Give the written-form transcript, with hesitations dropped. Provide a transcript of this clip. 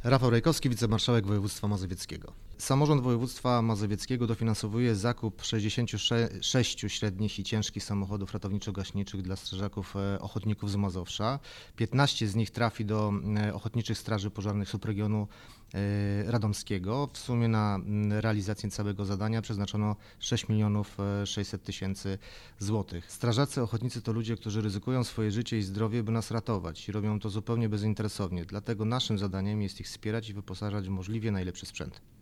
Rafał Rajkowski, wicemarszałek województwa mazowieckiego. Samorząd województwa mazowieckiego dofinansowuje zakup 66 średnich i ciężkich samochodów ratowniczo-gaśniczych dla strażaków ochotników z Mazowsza. 15 z nich trafi do Ochotniczych Straży Pożarnych subregionu radomskiego. W sumie na realizację całego zadania przeznaczono 6 600 000 złotych. Strażacy ochotnicy to ludzie, którzy ryzykują swoje życie i zdrowie, by nas ratować i robią to zupełnie bezinteresownie. Dlatego naszym zadaniem jest ich wspierać i wyposażać w możliwie najlepszy sprzęt.